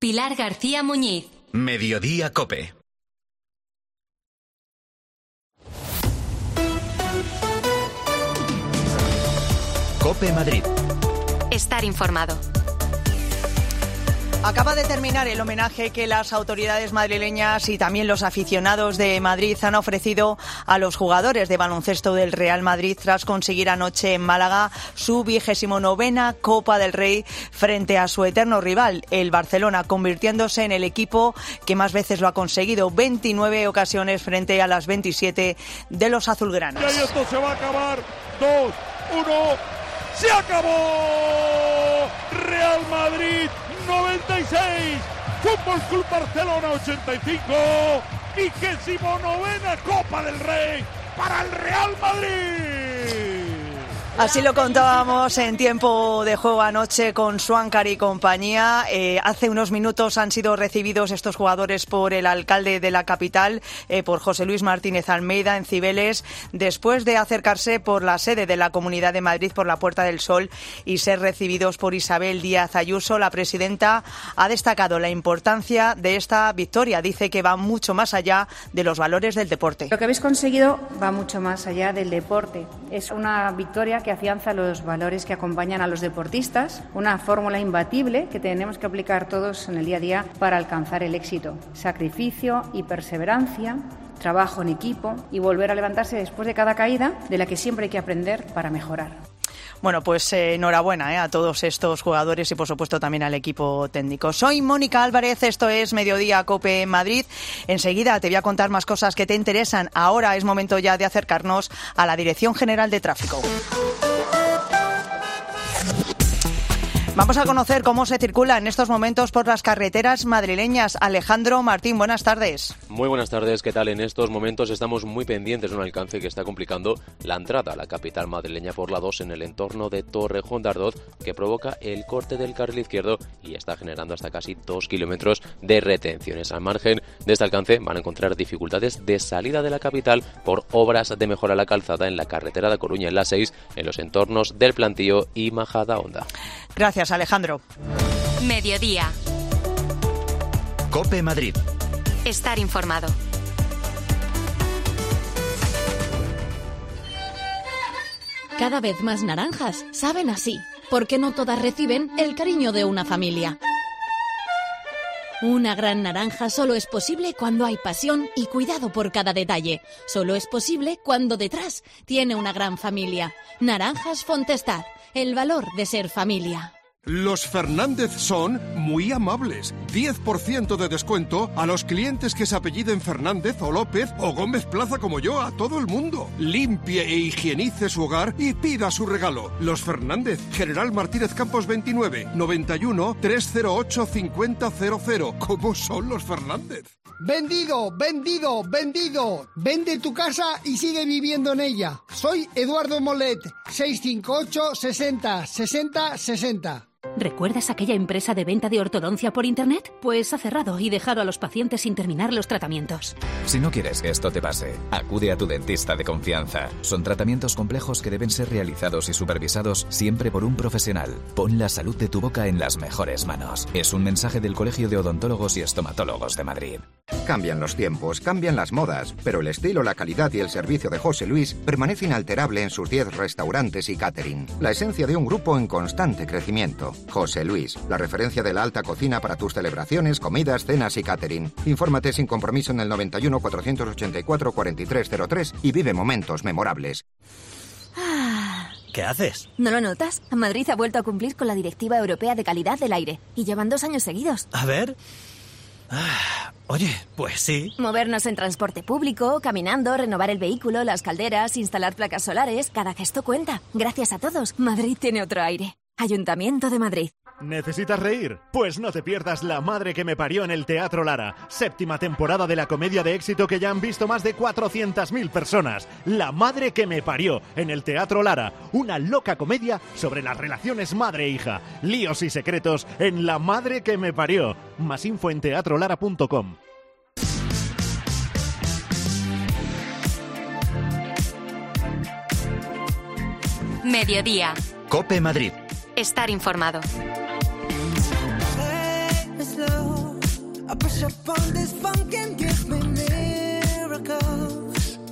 Pilar García Muñiz. Mediodía COPE. COPE Madrid. Estar informado. Acaba de terminar el homenaje que las autoridades madrileñas y también los aficionados de Madrid han ofrecido a los jugadores de baloncesto del Real Madrid tras conseguir anoche en Málaga su 29ª Copa del Rey frente a su eterno rival, el Barcelona, convirtiéndose en el equipo que más veces lo ha conseguido, 29 ocasiones frente a las 27 de los azulgranas. Y esto se va a acabar. 2, 1, ¡se acabó! Real Madrid 96, Fútbol Club Barcelona 85, 29ª Copa del Rey para el Real Madrid. Así lo contábamos en tiempo de juego anoche con Suáncar y compañía. Hace unos minutos han sido recibidos estos jugadores por el alcalde de la capital, por José Luis Martínez Almeida, en Cibeles, después de acercarse por la sede de la Comunidad de Madrid, por la Puerta del Sol, y ser recibidos por Isabel Díaz Ayuso. La presidenta ha destacado la importancia de esta victoria. Dice que va mucho más allá de los valores del deporte. Lo que habéis conseguido va mucho más allá del deporte. Es una victoria que afianza los valores que acompañan a los deportistas, una fórmula imbatible que tenemos que aplicar todos en el día a día para alcanzar el éxito. Sacrificio y perseverancia, trabajo en equipo y volver a levantarse después de cada caída, de la que siempre hay que aprender para mejorar. Bueno, pues enhorabuena a todos estos jugadores y por supuesto también al equipo técnico. Soy Mónica Álvarez, esto es Mediodía COPE Madrid. Enseguida te voy a contar más cosas que te interesan. Ahora es momento ya de acercarnos a la Dirección General de Tráfico. Vamos a conocer cómo se circula en estos momentos por las carreteras madrileñas. Alejandro Martín, buenas tardes. Muy buenas tardes, ¿qué tal? En estos momentos estamos muy pendientes de un alcance que está complicando la entrada a la capital madrileña por la 2 en el entorno de Torrejón de Ardoz, que provoca el corte del carril izquierdo y está generando hasta casi 2 kilómetros de retenciones. Al margen de este alcance van a encontrar dificultades de salida de la capital por obras de mejora a la calzada en la carretera de Coruña en la 6, en los entornos del Plantío y Majadahonda. Gracias, Alejandro. Mediodía. COPE Madrid. Estar informado. Cada vez más naranjas saben así, porque no todas reciben el cariño de una familia. Una gran naranja solo es posible cuando hay pasión y cuidado por cada detalle. Solo es posible cuando detrás tiene una gran familia. Naranjas Fontestad, el valor de ser familia. Los Fernández son muy amables. 10% de descuento a los clientes que se apelliden Fernández o López o Gómez Plaza como yo, a todo el mundo. Limpie e higienice su hogar y pida su regalo. Los Fernández, General Martínez Campos 29, 91 308 5000. ¿Cómo son los Fernández? ¡Vendido, vendido, vendido! Vende tu casa y sigue viviendo en ella. Soy Eduardo Molet, 658 60 60 60. ¿Recuerdas aquella empresa de venta de ortodoncia por internet? Pues ha cerrado y dejado a los pacientes sin terminar los tratamientos. Si no quieres que esto te pase, acude a tu dentista de confianza. Son tratamientos complejos que deben ser realizados y supervisados siempre por un profesional. Pon la salud de tu boca en las mejores manos. Es un mensaje del Colegio de Odontólogos y Estomatólogos de Madrid. Cambian los tiempos, cambian las modas, pero el estilo, la calidad y el servicio de José Luis permanece inalterable en sus 10 restaurantes y catering. La esencia de un grupo en constante crecimiento. José Luis, la referencia de la alta cocina para tus celebraciones, comidas, cenas y catering. Infórmate sin compromiso en el 91 484 4303 y vive momentos memorables. ¿Qué haces? ¿No lo notas? Madrid ha vuelto a cumplir con la Directiva Europea de Calidad del Aire y llevan 2 años seguidos. A ver... Oye, pues sí. Movernos en transporte público, caminando, renovar el vehículo, las calderas, instalar placas solares, cada gesto cuenta. Gracias a todos, Madrid tiene otro aire. Ayuntamiento de Madrid. ¿Necesitas reír? Pues no te pierdas La madre que me parió en el Teatro Lara. 7ª temporada de la comedia de éxito que ya han visto más de 400.000 personas. La madre que me parió en el Teatro Lara. Una loca comedia sobre las relaciones madre-hija. Líos y secretos en La madre que me parió. Más info en teatrolara.com. Mediodía. COPE Madrid. Estar informado. Slow. I push up on this funk and give me miracles.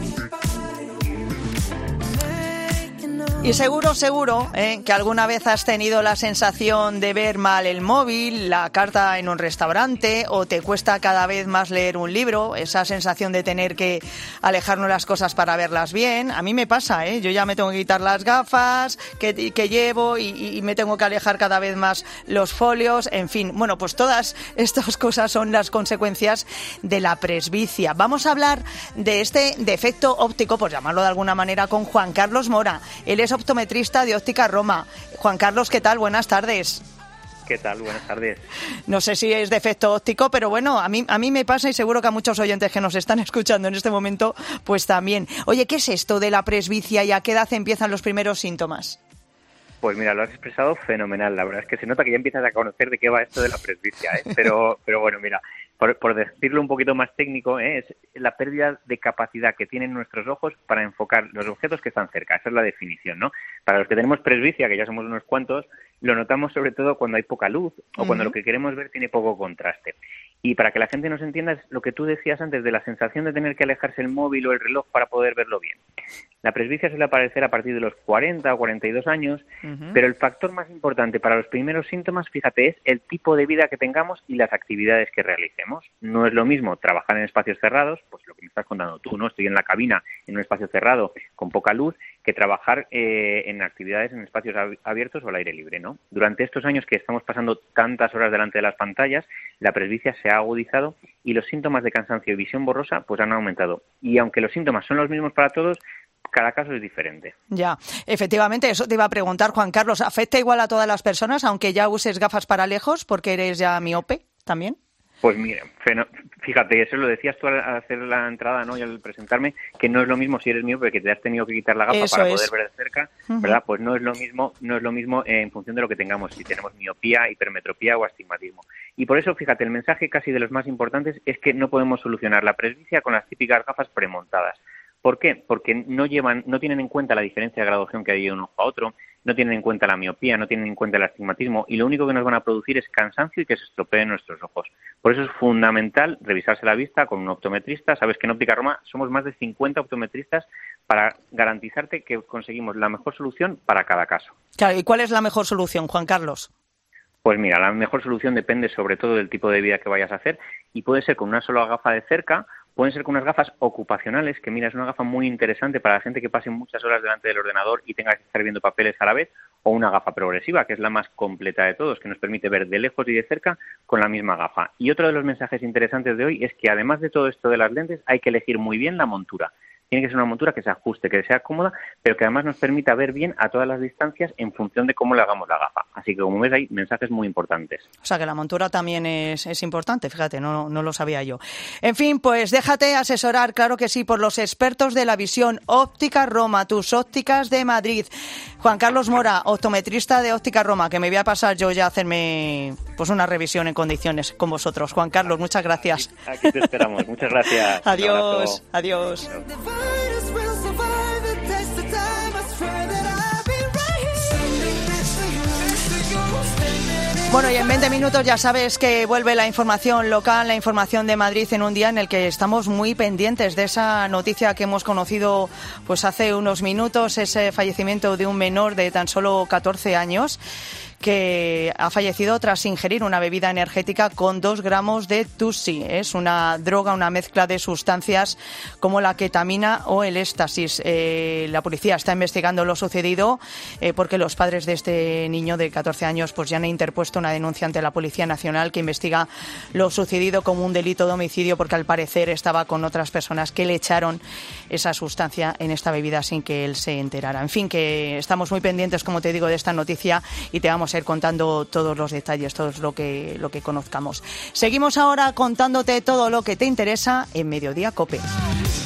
Y seguro, que alguna vez has tenido la sensación de ver mal el móvil, la carta en un restaurante, o te cuesta cada vez más leer un libro, esa sensación de tener que alejarnos las cosas para verlas bien. A mí me pasa, yo ya me tengo que quitar las gafas que llevo y me tengo que alejar cada vez más los folios, en fin. Bueno, pues todas estas cosas son las consecuencias de la presbicia. Vamos a hablar de este defecto óptico, por llamarlo de alguna manera, con Juan Carlos Mora. Él es optometrista de Óptica Roma. Juan Carlos, ¿qué tal? Buenas tardes. ¿Qué tal? Buenas tardes. No sé si es defecto óptico, pero bueno, a mí me pasa y seguro que a muchos oyentes que nos están escuchando en este momento, pues también. Oye, ¿qué es esto de la presbicia y a qué edad empiezan los primeros síntomas? Pues mira, lo has expresado fenomenal. La verdad es que se nota que ya empiezas a conocer de qué va esto de la presbicia, ¿eh? Pero bueno, mira, por decirlo un poquito más técnico, es la pérdida de capacidad que tienen nuestros ojos para enfocar los objetos que están cerca. Esa es la definición, ¿no? Para los que tenemos presbicia, que ya somos unos cuantos, lo notamos sobre todo cuando hay poca luz o cuando lo que queremos ver tiene poco contraste. Y para que la gente nos entienda, es lo que tú decías antes de la sensación de tener que alejarse el móvil o el reloj para poder verlo bien. La presbicia suele aparecer a partir de los 40 o 42 años, pero el factor más importante para los primeros síntomas, fíjate, es el tipo de vida que tengamos y las actividades que realicemos. No es lo mismo trabajar en espacios cerrados, pues lo que me estás contando tú, ¿no? Estoy en la cabina, en un espacio cerrado, con poca luz, que trabajar en actividades en espacios abiertos o al aire libre, ¿no? Durante estos años que estamos pasando tantas horas delante de las pantallas, la presbicia se ha agudizado y los síntomas de cansancio y visión borrosa pues han aumentado. Y aunque los síntomas son los mismos para todos, cada caso es diferente. Ya, efectivamente, eso te iba a preguntar, Juan Carlos. ¿Afecta igual a todas las personas, aunque ya uses gafas para lejos, porque eres ya miope también? Pues mira, fíjate, eso lo decías tú al hacer la entrada, ¿no? Y al presentarme, que no es lo mismo si eres miope, que te has tenido que quitar la gafa para poder ver de cerca, ¿verdad? Pues no es lo mismo en función de lo que tengamos, si tenemos miopía, hipermetropía o astigmatismo. Y por eso, fíjate, el mensaje casi de los más importantes es que no podemos solucionar la presbicia con las típicas gafas premontadas. ¿Por qué? Porque no tienen en cuenta la diferencia de graduación que hay de un ojo a otro, no tienen en cuenta la miopía, no tienen en cuenta el astigmatismo y lo único que nos van a producir es cansancio y que se estropeen nuestros ojos. Por eso es fundamental revisarse la vista con un optometrista. Sabes que en Óptica Roma somos más de 50 optometristas para garantizarte que conseguimos la mejor solución para cada caso. Claro, ¿y cuál es la mejor solución, Juan Carlos? Pues mira, la mejor solución depende sobre todo del tipo de vida que vayas a hacer y puede ser con una sola gafa de cerca. Pueden ser con unas gafas ocupacionales, que mira, es una gafa muy interesante para la gente que pase muchas horas delante del ordenador y tenga que estar viendo papeles a la vez, o una gafa progresiva, que es la más completa de todos, que nos permite ver de lejos y de cerca con la misma gafa. Y otro de los mensajes interesantes de hoy es que además de todo esto de las lentes, hay que elegir muy bien la montura. Tiene que ser una montura que se ajuste, que sea cómoda, pero que además nos permita ver bien a todas las distancias en función de cómo le hagamos la gafa. Así que, como ves, hay mensajes muy importantes. O sea, que la montura también es importante, fíjate, no lo sabía yo. En fin, pues déjate asesorar, claro que sí, por los expertos de la visión. Óptica Roma, tus ópticas de Madrid. Juan Carlos Mora, optometrista de Óptica Roma, que me voy a pasar yo ya a hacerme pues una revisión en condiciones con vosotros. Juan Carlos, muchas gracias. Aquí te esperamos, muchas gracias. Adiós, adiós. Bueno, y en 20 minutos ya sabes que vuelve la información local, la información de Madrid en un día en el que estamos muy pendientes de esa noticia que hemos conocido pues hace unos minutos, ese fallecimiento de un menor de tan solo 14 años que ha fallecido tras ingerir una bebida energética con 2 gramos de Tusi. Es una droga, una mezcla de sustancias como la ketamina o el éxtasis. La policía está investigando lo sucedido porque los padres de este niño de 14 años pues ya han interpuesto una denuncia ante la Policía Nacional que investiga lo sucedido como un delito de homicidio porque al parecer estaba con otras personas que le echaron esa sustancia en esta bebida sin que él se enterara. En fin, que estamos muy pendientes, como te digo, de esta noticia y te vamos a ir contando todos los detalles, todo lo que conozcamos. Seguimos ahora contándote todo lo que te interesa en Mediodía COPE.